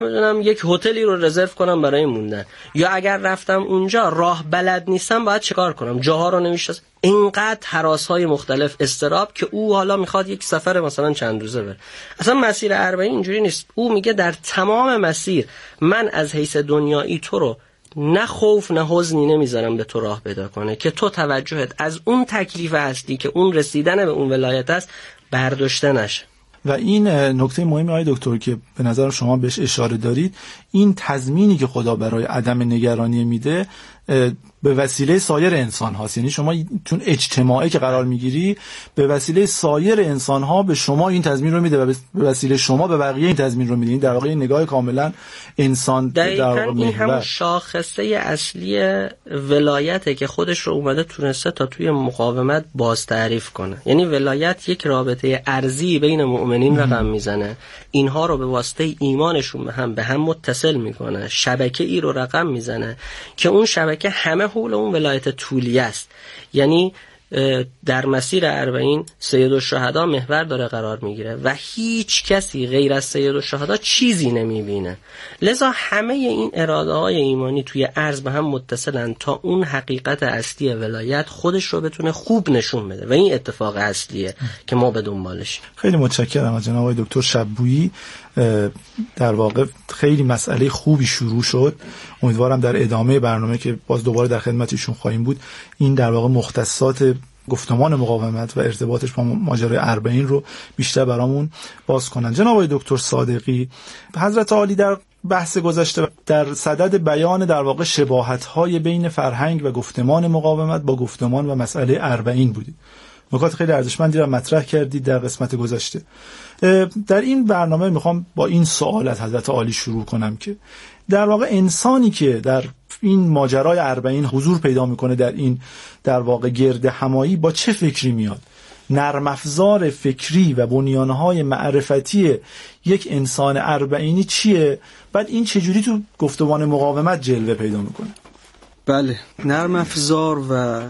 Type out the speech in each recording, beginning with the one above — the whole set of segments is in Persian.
میدونم یک هتلی رو رزرو کنم برای موندن، یا اگر رفتم اونجا راه بلد نیستم باید چیکار کنم، جاها رو نمیشناسم. اینقدر هراس‌های مختلف، استراب که او حالا میخواد یک سفر مثلا چند روزه بره. اصلا مسیر 40 اینجوری نیست. او میگه در تمام مسیر من از حیث دنیایی تو رو نه خوف نه حزنی نمیذارم به تو راه پیدا کنه که تو توجهت از اون تکلیف اصلی که اون رسیدن به اون ولایت است برداشته نشه. و این نکته مهمی آقای دکتر که به نظر شما بهش اشاره دارید، این تضمینی که خدا برای عدم نگرانی میده به وسیله سایر انسان هاست. یعنی شما چون اجتماعی که قرار میگیری، به وسیله سایر انسان ها به شما این تضمین رو میده و به وسیله شما به بقیه این تضمین رو میده. این در واقع این نگاه کاملا انسان در واقع این همون شاخصه اصلی ولایته که خودش رو اومده تونسته تا توی مقاومت باز تعریف کنه. یعنی ولایت یک رابطه ارضی بین مؤمنین رقم میزنه، اینها رو به واسطه ایمانشون به هم متصل میکنه، شبکه ای رو رقم میزنه که اون شبکه همه حول اون ولایت طولیه است. یعنی در مسیر 40 سید الشهدا محور داره قرار میگیره و هیچ کسی غیر از سید الشهدا چیزی نمیبینه. لذا همه این اراده های ایمانی توی عرض به هم متصلن تا اون حقیقت اصلی ولایت خودش رو بتونه خوب نشون بده و این اتفاق اصلیه که ما به دنبالش. خیلی متشکرم از جناب آقای دکتر شبویی. در واقع خیلی مسئله خوبی شروع شد. امیدوارم در ادامه برنامه که باز دوباره در خدمتشون خواهیم بود، این در واقع مختصات گفتمان مقاومت و ارتباطش با ماجرای 40 رو بیشتر برامون باز کنن. جناب آقای دکتر صادقی، حضرت عالی در بحث گذشته در صدد بیان در واقع شباهت‌های بین فرهنگ و گفتمان مقاومت با گفتمان و مسئله 40 بودید. نکات خیلی ارزشمندی رو مطرح کردید در قسمت گذشته. در این برنامه میخوام با این سوال از حضرت عالی شروع کنم که در واقع انسانی که در این ماجرای 40 حضور پیدا میکنه، در این در واقع گرد همایی، با چه فکری میاد؟ نرم افزار فکری و بنیانهای معرفتی یک انسان 40 چیه؟ بعد این چجوری تو گفتمان مقاومت جلوه پیدا میکنه؟ بله، نرم افزار و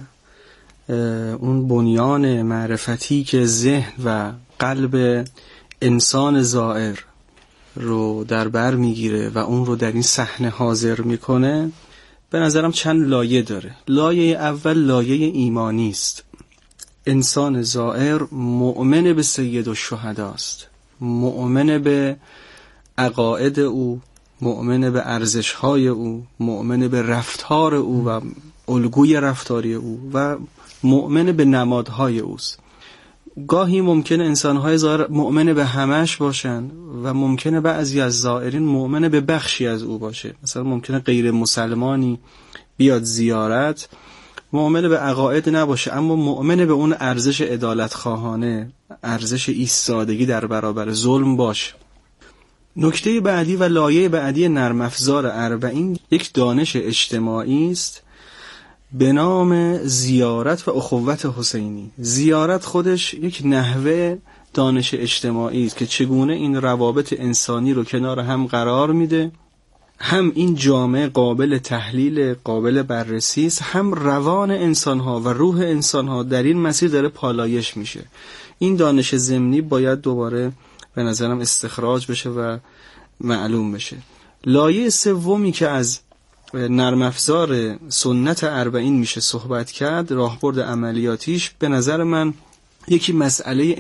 اون بنیان معرفتی که ذهن و قلب انسان زائر رو در بر میگیره و اون رو در این صحنه حاضر میکنه، به نظرم چند لایه داره. لایه اول لایه ایمانی است. انسان زائر مؤمن به سید الشهدا است، مؤمن به عقاید او، مؤمن به ارزش‌های او، مؤمن به رفتار او و الگوی رفتاری او و مؤمن به نمادهای اوست. گاهی ممکنه انسان‌های زائر مؤمن به همش باشن و ممکنه بعضی از زائرین مؤمن به بخشی از او باشه. مثلا ممکنه غیر مسلمانی بیاد زیارت، مؤمن به عقاید نباشه اما مؤمن به اون ارزش عدالت خواهانه، ارزش ایستادگی در برابر ظلم باشه. نکته بعدی و لایه بعدی نرم افزار 40 یک دانش اجتماعی است به نام زیارت و اخوت حسینی. زیارت خودش یک نحوه دانش اجتماعی است که چگونه این روابط انسانی رو کنار هم قرار میده، هم این جامعه قابل تحلیل، قابل بررسی است، هم روان انسانها و روح انسانها در این مسیر داره پالایش میشه. این دانش ضمنی باید دوباره به نظرم استخراج بشه و معلوم بشه. لایه سومی که از نرم افزار سنت 40 میشه صحبت کرد، راهبرد عملیاتیش، به نظر من یکی مسئله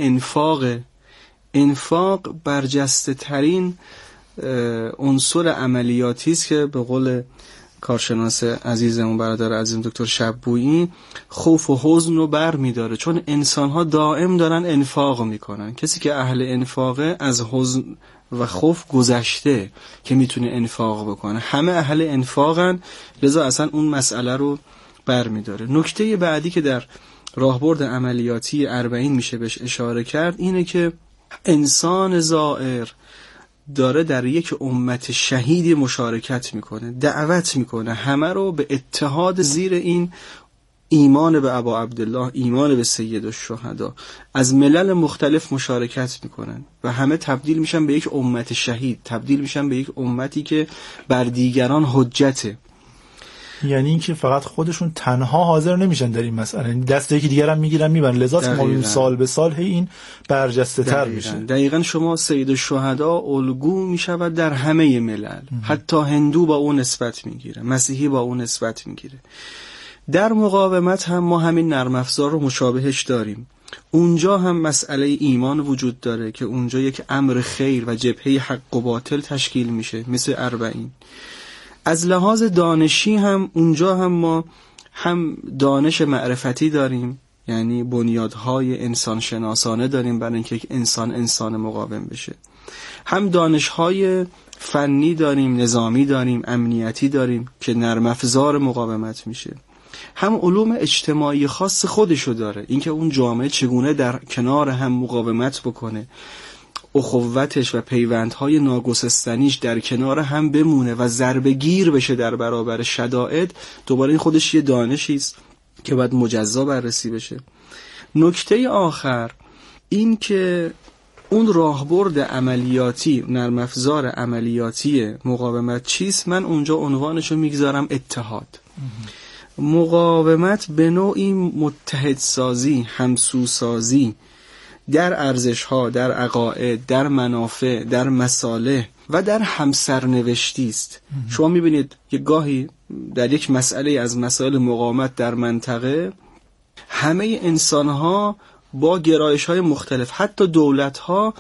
انفاق برجسته ترین عنصر عملیاتی است که به قول کارشناس عزیزمون برادر عزیزم دکتر شبویی خوف و حزن رو بر میداره، چون انسان‌ها دائم دارن انفاق میکنن. کسی که اهل انفاقه از حزن و خوف گذشته که میتونه انفاق بکنه. همه اهل انفاقن، لذا اصلا اون مسئله رو بر میداره. نکته بعدی که در راهبرد عملیاتی 40 میشه بهش اشاره کرد اینه که انسان زائر داره در یک امت شهیدی مشارکت میکنه، دعوت میکنه همه رو به اتحاد زیر این ایمان به ابا عبدالله، ایمان به سید الشهدا. از ملل مختلف مشارکت میکنن و همه تبدیل میشن به یک امت شهید، تبدیل میشن به یک امتی که بر دیگران حجته. یعنی اینکه فقط خودشون تنها حاضر نمیشن در این مسئله، یعنی دست یکی دیگر هم میگیرن میبرن، لذا ما سال به سال هی این برجسته تر میشه. دقیقاً شما سید الشهدا الگو میشود در همه ملل، حتی هندو با اون نسبت میگیره، مسیحی با اون نسبت میگیره. در مقاومت هم ما همین نرم افزار رو مشابهش داریم. اونجا هم مسئله ایمان وجود داره که اونجا یک امر خیر و جبهه حق و باطل تشکیل میشه مثل اربعین. از لحاظ دانشی هم اونجا هم ما هم دانش معرفتی داریم، یعنی بنیادهای انسان شناسانه داریم برای اینکه یک انسان مقاوم بشه، هم دانشهای فنی داریم، نظامی داریم، امنیتی داریم که نرم افزار مقاومت میشه، هم علوم اجتماعی خاص خودشو داره، اینکه اون جامعه چگونه در کنار هم مقاومت بکنه، اخوتش و پیوندهای ناگسستنیش در کنار هم بمونه و ضربه گیر بشه در برابر شدائد. دوباره این خودش یه دانشی است که باید مجزا بررسی بشه. نکته آخر این که اون راهبرد عملیاتی، نرم افزار عملیاتی مقاومت چیست؟ من اونجا عنوانشو میگذارم اتحاد. مقاومت به نوعی متحدسازی، همسوسازی در ارزش‌ها، در عقاید، در منافع، در مصالح و در همسرنوشتی است. شما می‌بینید که گاهی در یک مسئله از مسائل مقاومت در منطقه همه انسان‌ها با گرایش‌های مختلف، حتی دولت‌ها،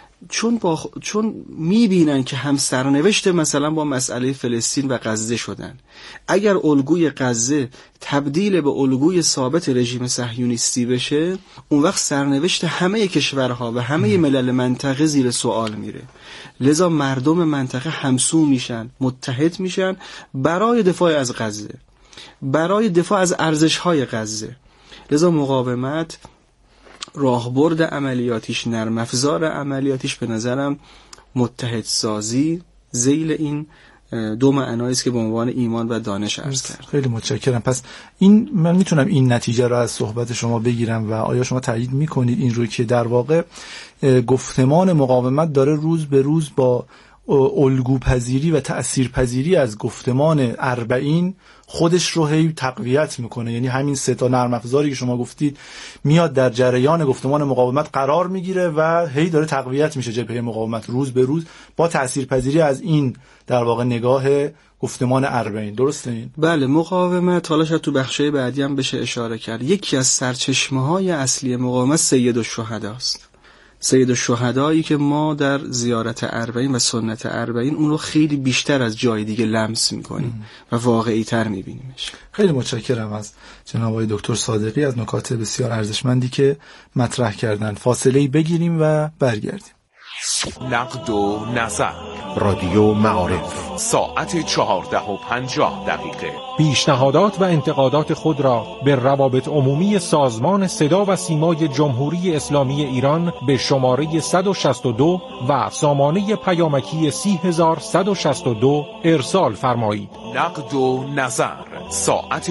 چون می‌بینن که همسرنوشت مثلا با مسئله فلسطین و غزه شدن، اگر الگوی غزه تبدیل به الگوی ثابت رژیم صهیونیستی بشه، اون وقت سرنوشت همه کشورها و همه ملل منطقه زیر سوال میره. لذا مردم منطقه همسو میشن، متحد میشن برای دفاع از غزه، برای دفاع از ارزش‌های غزه. لذا مقاومت راهبرد عملیاتیش، نرم افزار عملیاتیش به نظرم متحدسازی ذیل این دو معنایی است که به عنوان ایمان و دانش عرض کردم. خیلی متشکرم. پس این من میتونم این نتیجه رو از صحبت شما بگیرم و آیا شما تایید میکنید این رو که در واقع گفتمان مقاومت داره روز به روز با الگوپذیری و تأثیرپذیری از گفتمان اربعین خودش رو هی تقویت میکنه؟ یعنی همین سه تا نرم افزاری که شما گفتید میاد در جریان گفتمان مقاومت قرار میگیره و هی داره تقویت میشه جبهه مقاومت روز به روز با تأثیرپذیری از این در واقع نگاه گفتمان اربعین. درسته این؟ بله. مقاومت، حالا شاید تو بخشای بعدی هم بشه اشاره کرد، یکی از سرچشمه‌های اصلی مقاومت سید الشهدا است. سید الشهدایی که ما در زیارت اربعین و سنت اربعین اون رو خیلی بیشتر از جای دیگه لمس میکنیم و واقعی تر میبینیمش. خیلی متشکرم از جناب آقای دکتر صادقی از نکات بسیار ارزشمندی که مطرح کردن. فاصله‌ای بگیریم و برگردیم. نقد و نظر، رادیو معارف، ساعت 14:50. پیشنهادات و انتقادات خود را به روابط عمومی سازمان صدا و سیمای جمهوری اسلامی ایران به شماره 162 و سامانه پیامکی 30162 ارسال فرمایید. نقد و نظر، ساعت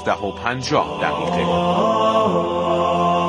14:50.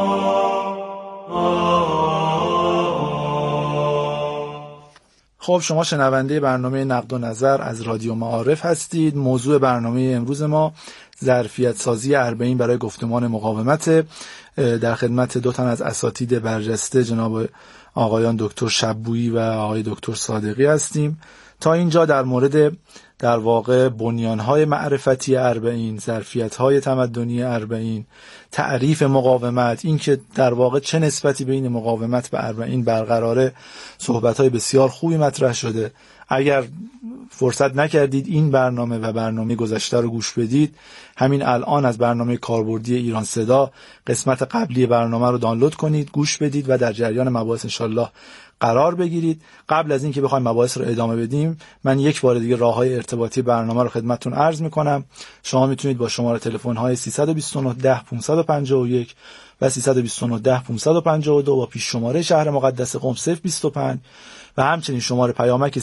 خب شما شنونده برنامه نقد و نظر از رادیو معارف هستید. موضوع برنامه امروز ما ظرفیت سازی اربعین برای گفتمان مقاومت. در خدمت دو تن از اساتید برجسته جناب آقایان دکتر شبویی و آقای دکتر صادقی هستیم. تا اینجا در مورد در واقع بنیانهای معرفتی اربعین، ظرفیت‌های تمدنی اربعین، تعریف مقاومت، این که در واقع چه نسبتی بین مقاومت و اربعین برقراره، صحبت‌های بسیار خوبی مطرح شده. اگر فرصت نکردید این برنامه و برنامه گذشته رو گوش بدید، همین الان از برنامه کاربردی ایران صدا قسمت قبلی برنامه رو دانلود کنید، گوش بدید و در جریان مباحث انشالله قرار بگیرید. قبل از این که بخوایم مباحث رو ادامه بدیم، من یک بار دیگه راه‌های ارتباطی برنامه رو خدمتتون عرض می‌کنم. شما میتونید با شماره تلفن‌های 329 10 551 و 329 10 552 با پیش شماره شهر مقدس قم 025 و همچنین شماره پیامک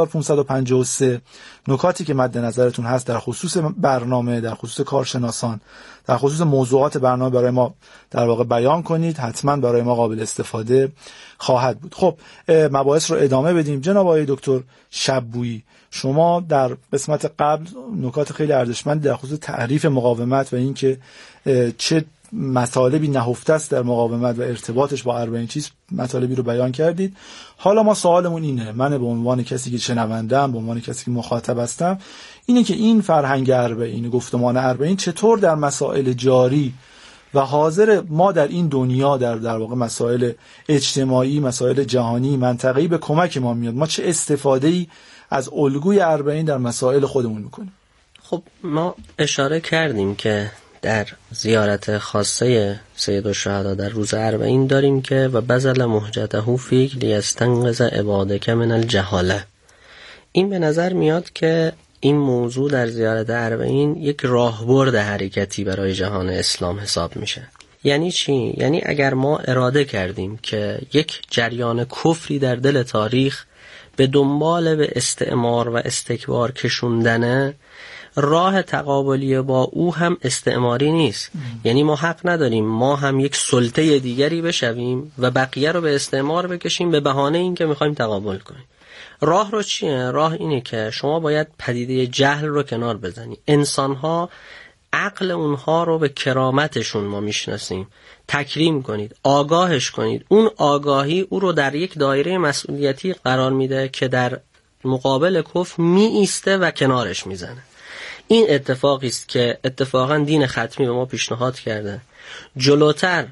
30553. نکاتی که مد نظرتون هست در خصوص برنامه، در خصوص کارشناسان، در خصوص موضوعات برنامه برای ما در واقع بیان کنید، حتما برای ما قابل استفاده خواهد بود. خب مباحث رو ادامه بدیم. جناب آقای دکتر شبویی، شما در قسمت قبل نکات خیلی ارزشمند در خصوص تعریف مقاومت و اینکه چه مطالبی نهفته است در مقاومت و ارتباطش با 40 چیز مطالبی رو بیان کردید. حالا ما سوالمون اینه، من به عنوان کسی که شنوندم، به عنوان کسی که مخاطب هستم، اینه که این فرهنگ 40، گفتمان 40 چطور در مسائل جاری و حاضر ما در این دنیا، در واقع مسائل اجتماعی، مسائل جهانی، منطقه‌ای به کمک ما میاد. ما چه استفاده‌ای از الگوی 40 در مسائل خودمون میکنیم؟ خب ما اشاره کردیم که در زیارت خاصه سید الشهدا در روز 40 داریم که و بذل مهجته فیک لیستنقذ عبادک من الجهاله. این به نظر میاد که این موضوع در زیارت 40 یک راهبرد حرکتی برای جهان اسلام حساب میشه. یعنی چی؟ یعنی اگر ما اراده کردیم که یک جریان کفری در دل تاریخ به دنبال به استعمار و استکبار کشوندنه، راه تقابلی با او هم استعماری نیست. یعنی ما حق نداریم ما هم یک سلطه دیگری بشویم و بقیه رو به استعمار بکشیم به بهانه این که میخوایم تقابل کنیم. راه رو چیه؟ راه اینه که شما باید پدیده جهل رو کنار بزنی. انسان‌ها عقل اونها رو به کرامتشون ما میشناسیم. تکریم کنید، آگاهش کنید. اون آگاهی او رو در یک دایره مسئولیتی قرار میده که در مقابل کفر می ایسته و کنارش میزنه. این اتفاقی است که اتفاقا دین ختمی به ما پیشنهاد کرده. جلوتر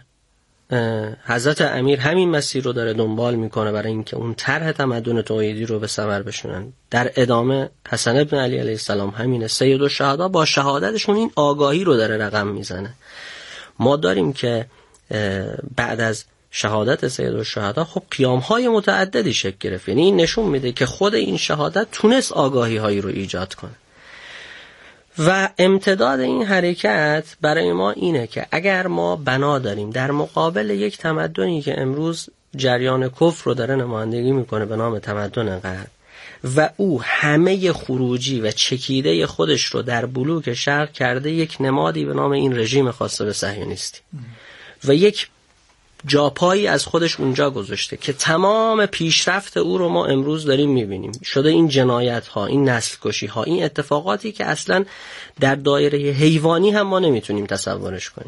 حضرت امیر همین مسیر رو داره دنبال میکنه برای اینکه اون طرح تمدن توحیدی رو به ثمر بشونن. در ادامه حسن ابن علی علیه السلام همینه. سید الشهدا با شهادتشون این آگاهی رو داره رقم میزنه. ما داریم که بعد از شهادت سید الشهدا خب قیام‌های متعددی شکل گرفت. یعنی این نشون میده که خود این شهادت تونست آگاهی‌هایی رو ایجاد کنه. و امتداد این حرکت برای ما اینه که اگر ما بنا داریم در مقابل یک تمدنی که امروز جریان کفر رو داره نمایندگی میکنه به نام تمدن غرب و او همه خروجی و چکیده خودش رو در بلوک شرق کرده یک نمادی به نام این رژیم خاصه به صهیونیستی و یک جاپایی از خودش اونجا گذاشته که تمام پیشرفت او رو ما امروز داریم میبینیم. شده این جنایت ها، این نسل کشی ها، این اتفاقاتی که اصلا در دایره حیوانی هم ما نمیتونیم تصورش کنیم.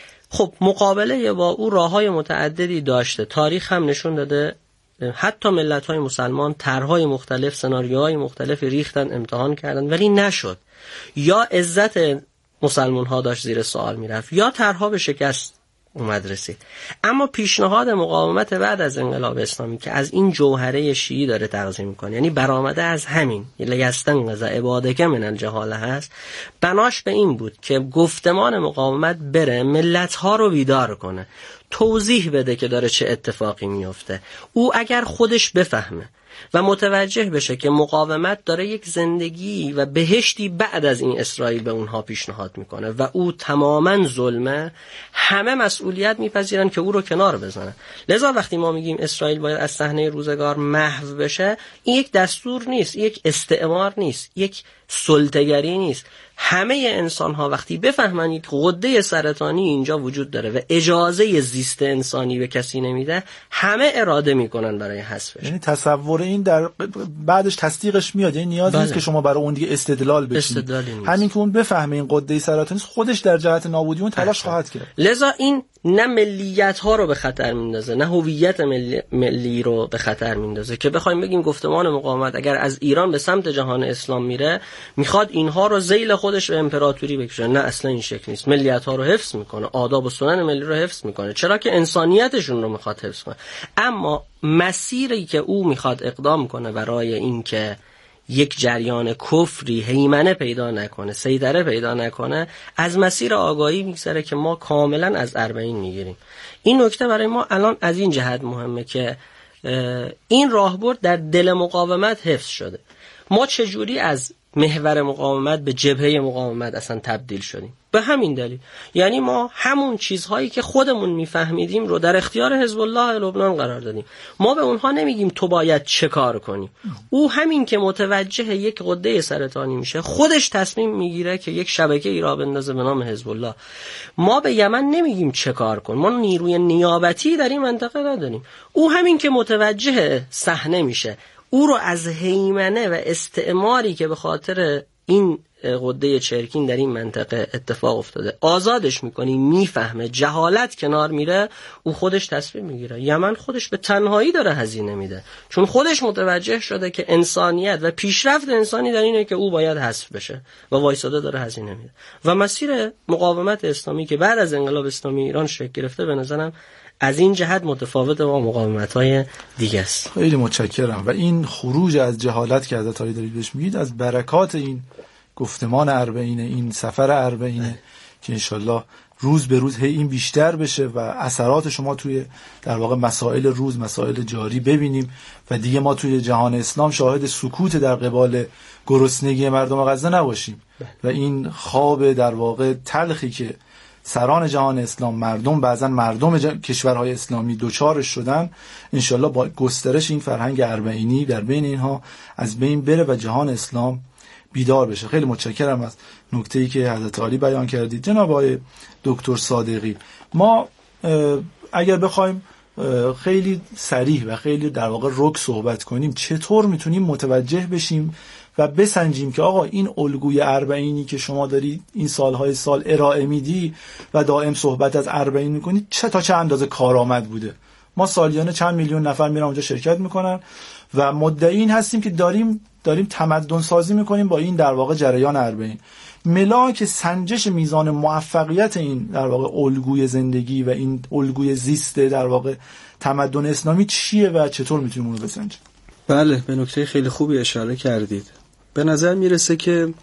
خب مقابله با او راههای متعددی داشته. تاریخ هم نشون داده حتی ملت های مسلمان طرحهای مختلف، سناریوهای مختلف ریختن، امتحان کردن ولی نشد. یا عزت مسلمان ها داشت زیر سوال میرفت یا طرحها به شکست اومد رسید. اما پیشنهاد مقاومت بعد از انقلاب اسلامی که از این جوهره شیعی داره تغذیه میکنه، یعنی برآمده از همین لیستنقذ عبادک من الجهاله هست، بناش به این بود که گفتمان مقاومت بره ملت ها رو بیدار کنه، توضیح بده که داره چه اتفاقی میفته. او اگر خودش بفهمه و متوجه بشه که مقاومت داره یک زندگی و بهشتی بعد از این اسرائیل به اونها پیشنهاد میکنه و او تماما ظلمه، همه مسئولیت میپذیرن که او رو کنار بزنن. لذا وقتی ما میگیم اسرائیل باید از صحنه روزگار محو بشه، این یک دستور نیست، یک استعمار نیست، یک سلطه‌گری نیست. همه انسان ها وقتی بفهمن که غده سرطانی اینجا وجود داره و اجازه زیست انسانی به کسی نمیده، همه اراده میکنن برای حذفش. یعنی تصور این در بعدش تصدیقش میاد، یعنی نیاز نیست که شما برای اون دیگه استدلال بچینید. همین که اون بفهمه این غده سرطانی خودش در جهت نابودی اون تلاش خواهد کرد. لذا این نه ملیت ها رو به خطر میندازه، نه هویت ملی رو به خطر میندازه که بخوایم بگیم گفتمان مقاومت اگر از ایران به سمت جهان اسلام میره میخواد اینها رو ذیل خودش به امپراتوری بکشه. نه، اصلا این شکل نیست. ملیت ها رو حفظ میکنه، آداب و سنن ملی رو حفظ میکنه، چرا که انسانیتشون رو میخواد حفظ کنه. اما مسیری که او میخواد اقدام کنه برای این که یک جریان کفری هیمنه پیدا نکنه، سیطره پیدا نکنه، از مسیر آگاهی میگذره که ما کاملا از 40 میگیریم. این نکته برای ما الان از این جهت مهمه که این راهبرد در دل مقاومت حفظ شده. ما چجوری از محور مقاومت به جبهه مقاومت اصلا تبدیل شدیم. به همین دلیل یعنی ما همون چیزهایی که خودمون میفهمیدیم رو در اختیار حزب الله لبنان قرار دادیم. ما به اونها نمیگیم تو باید چه کار کنی. او همین که متوجه یک غده سرطانی میشه خودش تصمیم میگیره که یک شبکه ای را بندازه به نام حزب الله. ما به یمن نمیگیم چه کار کن، ما نیروی نیابتی در این منطقه نداریم. او همین که متوجه صحنه میشه، او رو از هیمنه و استعماری که به خاطر این غده چرکین در این منطقه اتفاق افتاده آزادش میکنی، میفهمه، جهالت کنار میره، او خودش تصمیم میگیره. یمن خودش به تنهایی داره هزینه میده، چون خودش متوجه شده که انسانیت و پیشرفت انسانی در اینه که او باید حذف بشه و وایساده داره هزینه میده. و مسیر مقاومت اسلامی که بعد از انقلاب اسلامی ایران شکل گرفته به نظرم از این جهت متفاوت با مقاومت‌های دیگه است. خیلی متشکرم. و این خروج از جهالت که حضرت علی دارید بهش میگید از برکات این گفتمان اربعین، این سفر اربعین که انشالله روز به روز این بیشتر بشه و اثرات شما توی در واقع مسائل روز، مسائل جاری ببینیم و دیگه ما توی جهان اسلام شاهد سکوت در قبال گرسنگی مردم غزه نباشیم و این خواب در واقع تلخی که سران جهان اسلام، مردم، بعضا مردم کشورهای اسلامی دوچارش شدن، انشالله با گسترش این فرهنگ اربعینی در بین اینها از بین بره و جهان اسلام بیدار بشه. خیلی متشکرم از نکته‌ای که حضرت علی بیان کردید. جناب آقای دکتر صادقی، ما اگر بخوایم خیلی صریح و خیلی در واقع رک صحبت کنیم، چطور میتونیم متوجه بشیم و بسنجیم که آقا این الگوی اربعینی که شما دارید این سالهای سال ارائه میدی و دائم صحبت از اربعین میکنید تا چه اندازه کارآمد بوده؟ ما سالیانه چند میلیون نفر میرن اونجا شرکت میکنن و مدعی این هستیم که داریم تمدن سازی میکنیم با این در واقع جریان اربعین. ملاک سنجش میزان موفقیت این در واقع الگوی زندگی و این الگوی زیست در واقع تمدن اسلامی چیه و چطور میتونیم اون رو بسنجیم؟ بله، به نکته خیلی خوبی اشاره کردید. به نظر میرسه که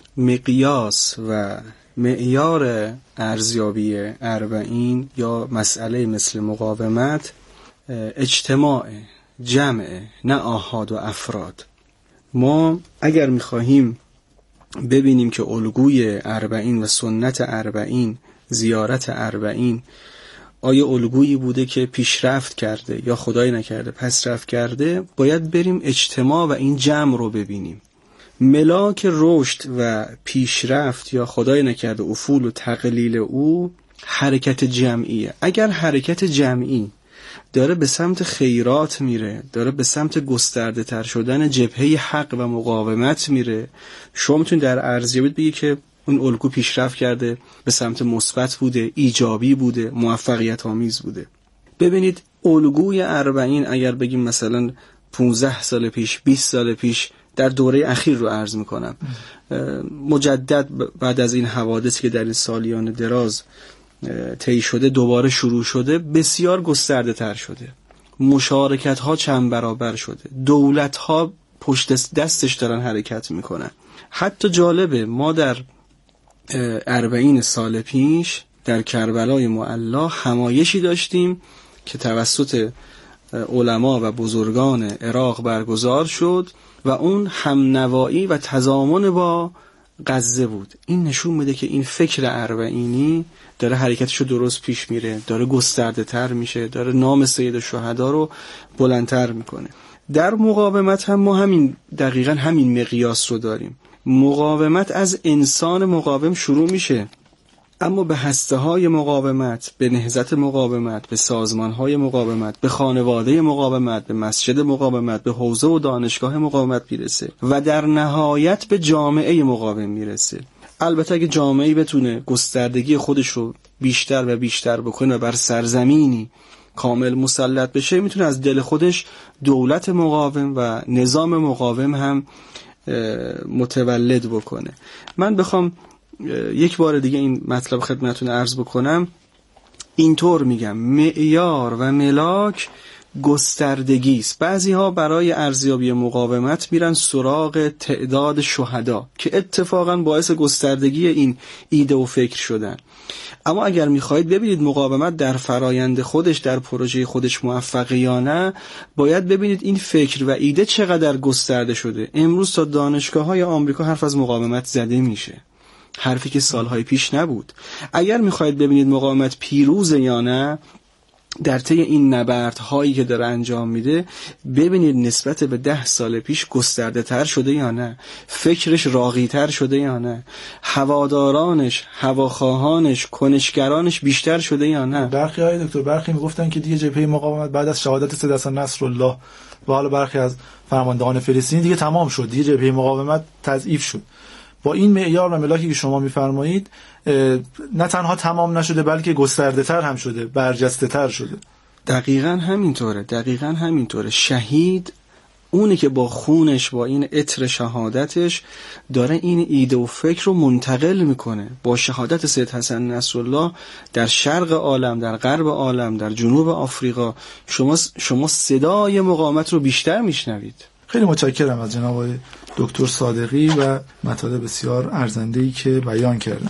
مقیاس و معیار ارزیابی اربعین یا مسئله مثل مقاومت اجتماع، جمع، نه آحاد و افراد. ما اگر میخواهیم ببینیم که الگوی اربعین و سنت اربعین، زیارت اربعین آیا الگویی بوده که پیشرفت کرده یا خدای نکرده پسرفت کرده، باید بریم اجتماع و این جمع رو ببینیم. ملاک رشد و پیشرفت یا خدای نکرده افول و تقلیل او حرکت جمعیه. اگر حرکت جمعی داره به سمت خیرات میره، داره به سمت گسترده تر شدن جبهه حق و مقاومت میره، شما میتونید در ارزیابی بگی که اون الگو پیشرفت کرده، به سمت مثبت بوده، ایجابی بوده، موفقیت آمیز بوده. ببینید الگوی اربعین اگر بگیم مثلا 15 سال پیش، 20 سال پیش، در دوره اخیر رو عرض میکنم، مجدد بعد از این حوادثی که در این سالیان دراز طی شده دوباره شروع شده، بسیار گسترده تر شده، مشارکت ها چند برابر شده، دولت ها پشت دستش دارن حرکت میکنن. حتی جالبه ما در 40 سال پیش در کربلای معلی همایشی داشتیم که توسط علما و بزرگان عراق برگزار شد و اون همنوایی و تضامن با غزه بود. این نشون میده که این فکر اربعینی داره حرکتشو درست پیش میره، داره گسترده تر میشه، داره نام سید الشهدا رو بلندتر میکنه. در مقاومت هم ما دقیقاً همین مقیاس رو داریم. مقاومت از انسان مقاوم شروع میشه، اما به هسته‌های مقاومت، به نهضت مقاومت، به سازمان‌های مقاومت، به خانواده مقاومت، به مسجد مقاومت، به حوزه و دانشگاه مقاومت میرسه و در نهایت به جامعه مقاوم میرسه. البته اگه جامعه‌ای بتونه گستردگی خودش رو بیشتر و بیشتر بکنه و بر سرزمینی کامل مسلط بشه، میتونه از دل خودش دولت مقاوم و نظام مقاوم هم متولد بکنه. من بخوام یک بار دیگه این مطلب خدمتتون عرض بکنم، اینطور میگم معیار و ملاک گستردگی است. بعضی‌ها برای ارزیابی مقاومت میرن سراغ تعداد شهدا که اتفاقا باعث گستردگی این ایده و فکر شدن. اما اگر میخواهید ببینید مقاومت در فرایند خودش، در پروژه خودش موفقه یا نه، باید ببینید این فکر و ایده چقدر گسترده شده. امروز تا دانشگاه‌های آمریکا حرف از مقاومت زده میشه، حرفی که سالهای پیش نبود. اگر میخواهید ببینید مقاومت پیروزه یا نه، در طی این نبردهایی که داره انجام میده ببینید نسبت به 10 سال پیش گسترده تر شده یا نه، فکرش راقی تر شده یا نه، هوادارانش، هواخواهانش، کنشگرانش بیشتر شده یا نه. برخی های دکتر برخی میگفتن که دیگه جبهه مقاومت بعد از شهادت سید حسن نصرالله و حالا برخی از فرماندهان فلسطینی دیگه تمام شد، دیگه جبهه مقاومت تضعیف شد. با این معیار و ملاکی که شما میفرمایید نه تنها تمام نشده بلکه گسترده تر هم شده، برجسته تر شده. دقیقاً همینطوره. شهید اونه که با خونش، با این عطر شهادتش داره این ایده و فکر رو منتقل میکنه. با شهادت سید حسن نصرالله در شرق عالم، در غرب عالم، در جنوب آفریقا شما صدای مقاومت رو بیشتر میشنوید. خیلی متشکرم از جناب دکتر صادقی و مطالب بسیار ارزنده‌ای که بیان کردن.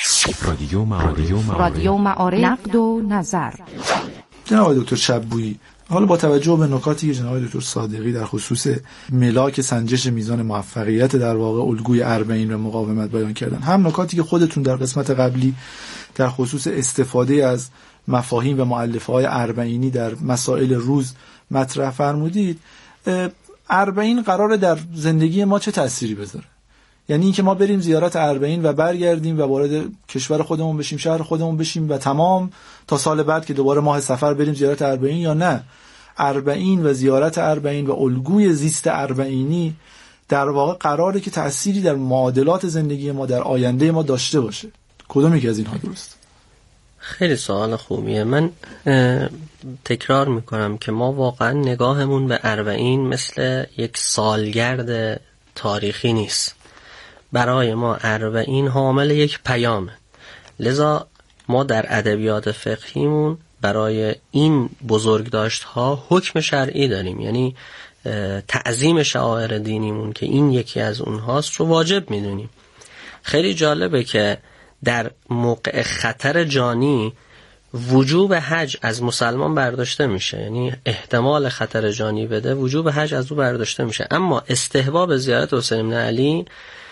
رادیو معارف، نقد و نظر. جناب دکتر شبویی، حالا با توجه به نکاتی که جناب دکتر صادقی در خصوص ملاک سنجش میزان موفقیت در واقع الگوی اربعین و مقاومت بیان کردن، هم نکاتی که خودتون در قسمت قبلی در خصوص استفاده از مفاهیم و مؤلفه‌های اربعینی در مسائل روز مطرح فرمودید، اربعین قراره در زندگی ما چه تأثیری بذاره؟ یعنی اینکه ما بریم زیارت اربعین و برگردیم و وارد کشور خودمون بشیم، شهر خودمون بشیم و تمام تا سال بعد که دوباره ماه سفر بریم زیارت اربعین، یا نه اربعین و زیارت اربعین و الگوی زیست اربعینی در واقع قراره که تأثیری در معادلات زندگی ما در آینده ما داشته باشه؟ کدوم یکی از اینها درست؟ خیلی سوال خوبیه. من تکرار میکنم که ما واقعا نگاهمون به اربعین مثل یک سالگرد تاریخی نیست. برای ما اربعین حامل یک پیامه، لذا ما در ادبیات فقهیمون برای این بزرگداشت‌ها حکم شرعی داریم، یعنی تعظیم شعائر دینیمون که این یکی از اونهاست رو واجب میدونیم. خیلی جالبه که در موقع خطر جانی وجوب حج از مسلمان برداشته میشه، یعنی احتمال خطر جانی بده وجوب حج از او برداشته میشه، اما استحباب زیارت حسین بن علی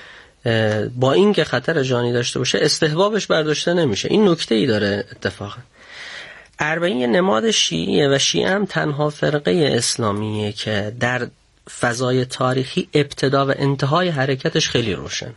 با این که خطر جانی داشته باشه استحبابش برداشته نمیشه. این نکته ای داره اتفاقا. اربعین یه نماد شیعیه و شیعه هم تنها فرقه اسلامیه که در فضای تاریخی ابتدا و انتهای حرکتش خیلی روشن.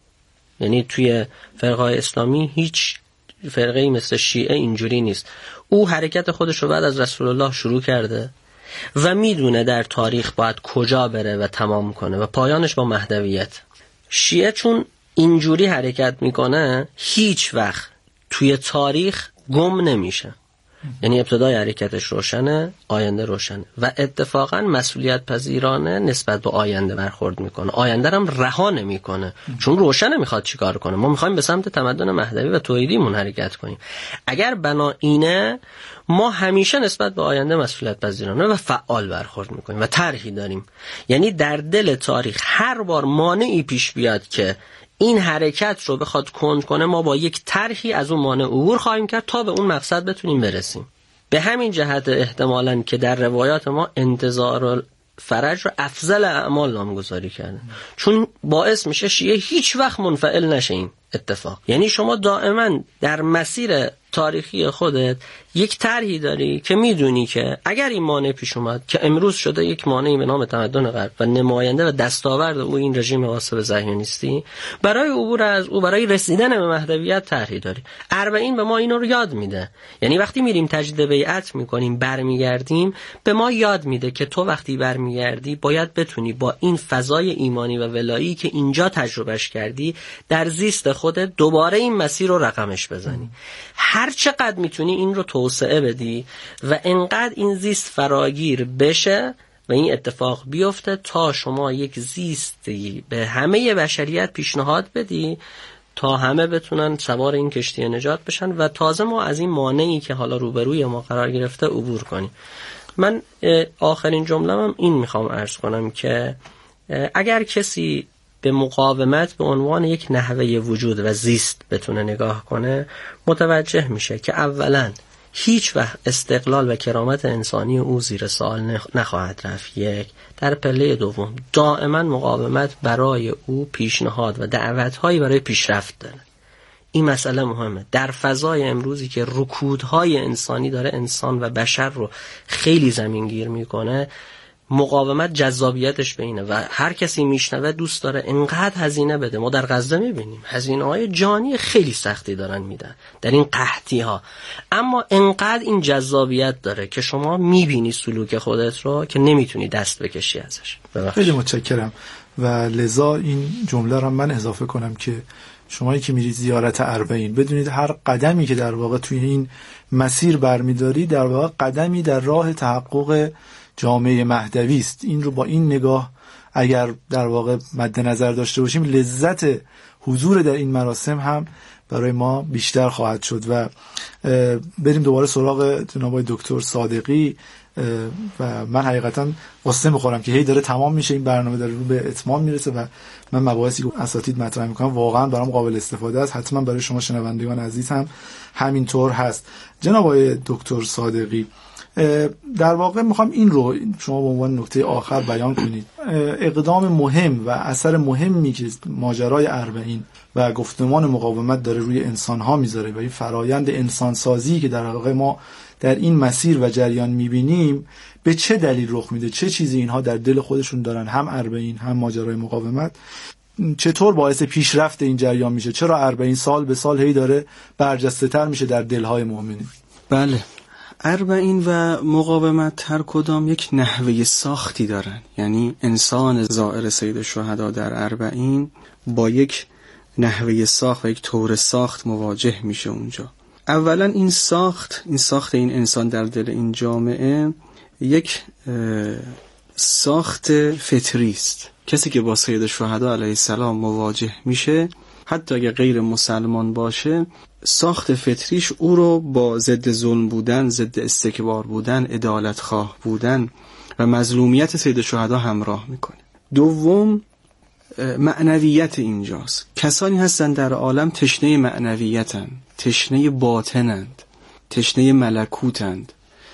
یعنی توی فرقه اسلامی هیچ فرقه‌ای مثل شیعه اینجوری نیست. او حرکت خودش رو بعد از رسول الله شروع کرده و میدونه در تاریخ باید کجا بره و تمام کنه و پایانش با مهدویت. شیعه چون اینجوری حرکت میکنه هیچ وقت توی تاریخ گم نمیشه، یعنی ابتدای حرکتش روشنه، آینده روشنه و اتفاقا مسئولیت پذیرانه نسبت به آینده برخورد میکنه. آینده هم رها نمیکنه چون روشنه میخواد چیکار کنه. ما میخوایم به سمت تمدن مهدوی و توحیدیمون حرکت کنیم. اگر بنا اینه ما همیشه نسبت به آینده مسئولیت پذیرانه و فعال برخورد میکنیم و طرحی داریم. یعنی در دل تاریخ هر بار مانعی پیش بیاد که این حرکت رو بخواد کند کنه، ما با یک طرحی از اون مانع عبور خواهیم کرد تا به اون مقصد بتونیم برسیم. به همین جهت احتمالاً که در روایات ما انتظار فرج رو افضل اعمال نامگذاری کرده، چون باعث میشه شیعه هیچ وقت منفعل نشه این اتفاق. یعنی شما دائما در مسیر تاریخی خودت یک طرحی داری که میدونی که اگر این مانع پیش اومد که امروز شده یک مانعی به نام تمدن غرب و نماینده و دستاورد او این رژیم غاصب صهیونیستی، برای عبور از او، برای رسیدن به مهدویت طرحی داری. اربعین به ما اینو رو یاد میده. یعنی وقتی میریم تجدید بیعت میکنیم، برمیگردیم، به ما یاد میده که تو وقتی برمیگردی باید بتونی با این فضای ایمانی و ولایی که اینجا تجربهش کردی در زیست خودت دوباره این مسیر رو رقمش بزنی. هر چقدر میتونی این رو توسعه بدی و انقدر این زیست فراگیر بشه و این اتفاق بیفته تا شما یک زیستی به همه بشریت پیشنهاد بدی تا همه بتونن سوار این کشتی نجات بشن و تازه ما از این مانعی که حالا روبروی ما قرار گرفته عبور کنیم. من آخرین جمله‌ام این میخوام عرض کنم که اگر کسی به مقاومت به عنوان یک نحوه وجود و زیست بتونه نگاه کنه، متوجه میشه که اولا هیچ وقت استقلال و کرامت انسانی او زیر سوال نخواهد رفت. یک، در پله دوم دائما مقاومت برای او پیشنهاد و دعوت‌هایی برای پیشرفت داره. این مسئله مهمه در فضای امروزی که رکودهای انسانی داره انسان و بشر رو خیلی زمینگیر میکنه. مقاومت جذابیتش به اینه و هر کسی میشنوه دوست داره انقدر هزینه بده. ما در غزه میبینیم هزینه‌های جانی خیلی سختی دارن میدن در این قحطی ها، اما انقدر این جذابیت داره که شما میبینی سلوک خودت رو که نمیتونی دست بکشی ازش. خیلی متشکرم. و لذا این جمله رو من اضافه کنم که شمایی که میرید زیارت اربعین بدونید هر قدمی که در واقع توی این مسیر برمیداری در واقع قدمی در راه تحقق جامعه مهدوی است. این رو با این نگاه اگر در واقع مد نظر داشته باشیم، لذت حضور در این مراسم هم برای ما بیشتر خواهد شد. و بریم دوباره سراغ جناب دکتر صادقی. و من حقیقتا قصه میخورم که هی داره تمام میشه، این برنامه داره رو به اتمام میرسه و من مباحثی که اساتید مطرح میکنم واقعا برام قابل استفاده است. حتما برای شما شنوندگان عزیز هم همینطور هست. جناب دکتر صادقی، در واقع میخوام این رو شما به عنوان نکته آخر بیان کنید. اقدام مهم و اثر مهمی که ماجرای اربعین و گفتمان مقاومت داره روی انسان‌ها میذاره و این فرایند انسانسازی که در واقع ما در این مسیر و جریان میبینیم به چه دلیل رخ میده؟ چه چیزی اینها در دل خودشون دارن، هم اربعین هم ماجرای مقاومت؟ چطور باعث پیشرفت این جریان میشه؟ چرا اربعین سال به سال هی داره برجسته تر میشه در دلهای مؤمنین؟ بله، اربعین و مقاومت هر کدام یک نحوه ساختی دارن. یعنی انسان زائر سید الشهدا در اربعین با یک نحوه ساخت و یک طور ساخت مواجه میشه اونجا. اولا این ساخت این انسان در دل این جامعه یک ساخت فطری است. کسی که با سید الشهدا علیه السلام مواجه میشه، حتی اگه غیر مسلمان باشه، ساخت فطریش او رو با ضد ظلم بودن، ضد استکبار بودن، عدالت خواه بودن و مظلومیت سید الشهدا همراه میکنه. دوم، معنویت اینجاست. کسانی هستند در عالم تشنه معنویتند، تشنه باطنند، تشنه ملکوتند.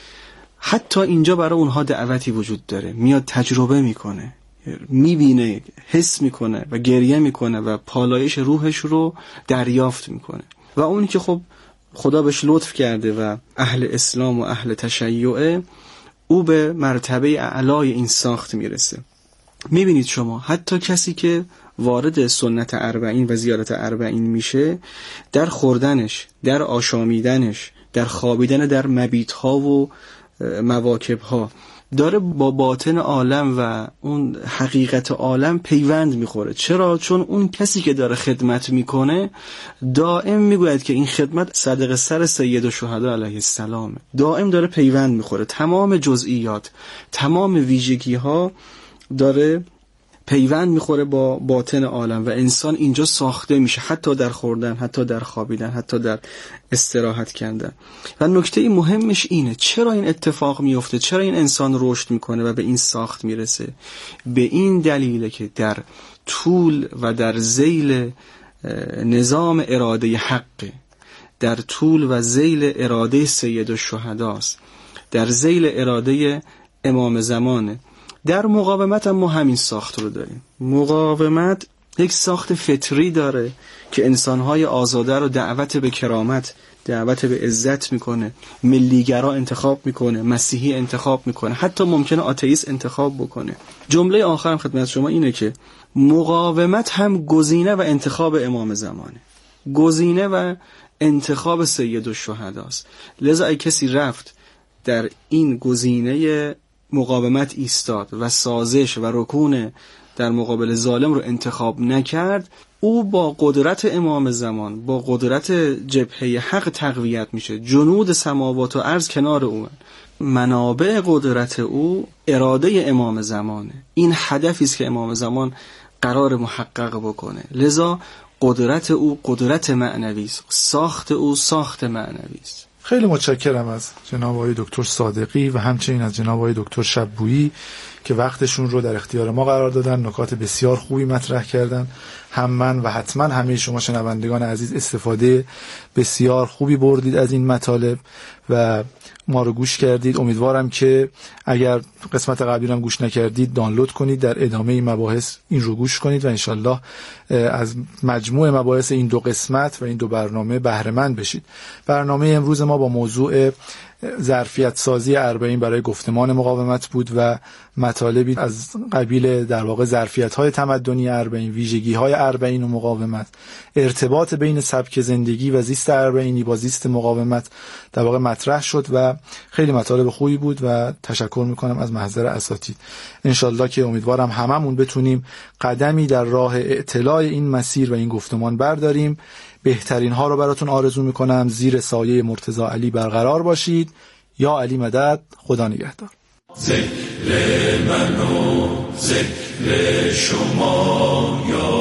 حتی اینجا برای اونها دعوتی وجود داره. میاد تجربه میکنه، میبینه، حس میکنه و گریه میکنه و پالایش روحش رو دریافت میکنه. و اونی که خب خدا بهش لطف کرده و اهل اسلام و اهل تشیعه، او به مرتبه اعلای این ساخت میرسه. میبینید شما حتی کسی که وارد سنت اربعین و زیارت اربعین میشه، در خوردنش، در آشامیدنش، در خوابیدن در مبیت‌ها و مواکب‌ها داره با باطن عالم و اون حقیقت عالم پیوند میخوره. چرا؟ چون اون کسی که داره خدمت میکنه دائم میگوید که این خدمت صدق سر سید الشهدا علیه السلام، دائم داره پیوند میخوره. تمام جزئیات، تمام ویژگی‌ها داره پیوند میخوره با باطن عالم و انسان اینجا ساخته میشه، حتی در خوردن، حتی در خوابیدن، حتی در استراحت کردن. و نکته مهمش اینه، چرا این اتفاق میفته؟ چرا این انسان رشد میکنه و به این ساخت میرسه؟ به این دلیله که در طول و در ذیل نظام اراده حق، در طول و ذیل اراده سید الشهداست، در ذیل اراده امام زمانه. در مقاومت هم ما همین ساخت رو داریم. مقاومت یک ساخت فطری داره که انسانهای آزاده رو دعوت به کرامت، دعوت به عزت میکنه. ملیگرا انتخاب میکنه، مسیحی انتخاب میکنه، حتی ممکنه آتئیست انتخاب بکنه. جمله آخرم خدمت شما اینه که مقاومت هم گزینه و انتخاب امام زمانه، گزینه و انتخاب سید الشهداست. لذا اگه کسی رفت در این گزینه مقاومت ایستاد و سازش و رکون در مقابل ظالم رو انتخاب نکرد، او با قدرت امام زمان، با قدرت جبهه حق تقویت میشه. جنود سماوات و ارض کنار او، منابع قدرت او اراده امام زمانه. این هدفی است که امام زمان قرار محقق بکنه. لذا قدرت او قدرت معنوی است، ساخت او ساخت معنوی است. خیلی متشکرم از جناب آقای دکتر صادقی و همچنین از جناب آقای دکتر شبویی که وقتشون رو در اختیار ما قرار دادن، نکات بسیار خوبی مطرح کردن. هم من و حتما همه شما شنوندگان عزیز استفاده بسیار خوبی بردید از این مطالب و ما رو گوش کردید. امیدوارم که اگر قسمت قبلی هم گوش نکردید دانلود کنید، در ادامه این مباحث این رو گوش کنید و انشالله از مجموع مباحث این دو قسمت و این دو برنامه بهره مند بشید. برنامه امروز ما با موضوع ظرفیت سازی اربعین برای گفتمان مقاومت بود و مطالبی از قبیل در واقع ظرفیت‌های تمدنی اربعین، ویژگی‌های اربعین و مقاومت، ارتباط بین سبک زندگی و زیست اربعینی با زیست مقاومت در واقع مطرح شد و خیلی مطالب خوبی بود و تشکر میکنم از محضر اساتید. انشالله که امیدوارم هممون بتونیم قدمی در راه اطلاع این مسیر و این گفتمان برداریم. بهترین ها رو براتون آرزو میکنم. زیر سایه مرتضی علی برقرار باشید. یا علی مدد. خدا نگهدار. ذکر من و ذکر شما یا